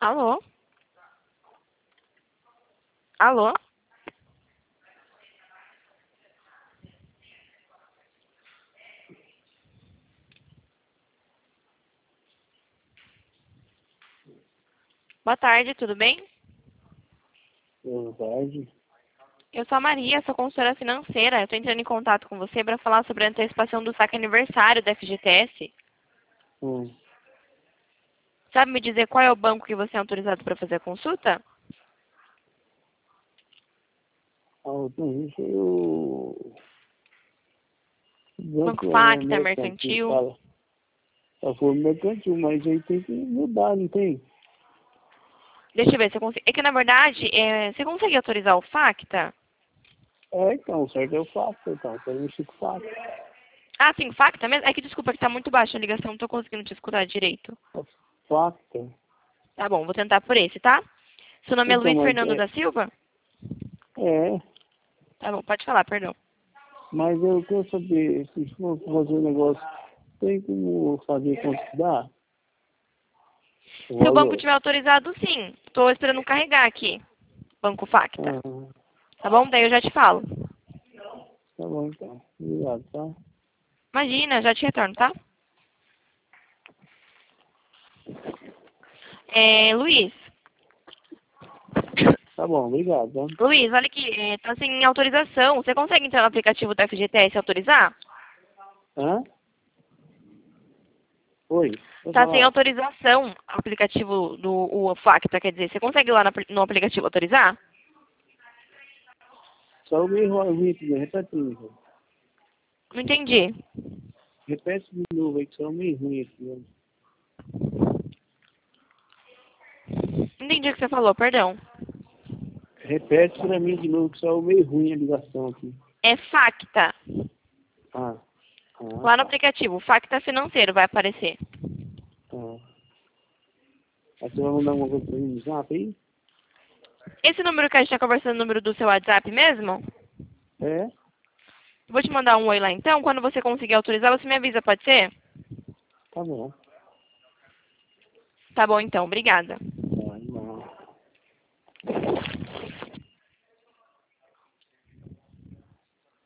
Alô? Alô? Boa tarde, tudo bem? Boa tarde. Eu sou a Maria, sou consultora financeira. Eu estou entrando em contato com você para falar sobre a antecipação do saque aniversário da FGTS. Hum. Sabe me dizer qual é o banco que você é autorizado para fazer a consulta? Isso aí o Banco banco é Facta, mercantil, Mercantil. fala. Só for mercantil, mas aí tem que mudar, não tem? Deixa eu ver se eu consigo. É que, na verdade, você consegue autorizar o Facta? Então, certo, eu faço, então, eu mexer com faço. Ah, sim, Facta mesmo? É que desculpa que tá muito baixa a ligação, não tô conseguindo te escutar direito. Facta. Tá bom, vou tentar por esse, tá? Seu nome é Então, Luiz Fernando da Silva? é, Tá bom, pode falar, perdão. mas eu quero saber, se for fazer um negócio, tem como fazer quanto dá? O Se o banco valor? tiver autorizado, sim. Tô esperando carregar aqui. Banco Facta. Ah, Tá bom? Daí eu já te falo. tá bom, então. Obrigado, tá? Imagina, já te retorno, tá? Luiz. Tá bom, obrigado, tá? Luiz, olha aqui, tá sem autorização. Você consegue entrar no aplicativo da FGTS e autorizar? Hã? Oi, pode Tá sem falar. autorização o aplicativo do o Facta, quer dizer, você consegue ir lá no aplicativo autorizar? Só o meio ruim, repete isso. Não entendi. Repete de novo aí, que são meio ruim aqui, né? Não entendi o que você falou, perdão. Repete pra mim de novo, que são meio ruim a ligação aqui. É Facta. Ah, Lá no tá. aplicativo, Facta Financeiro vai aparecer. Ah. Aí você vai mandar alguma coisa pra mim no zap aí? Esse número que a gente tá conversando é o número do seu WhatsApp mesmo? É? Vou te mandar um oi lá então. Quando você conseguir autorizar, você me avisa, pode ser? Tá bom. Tá bom então, obrigada.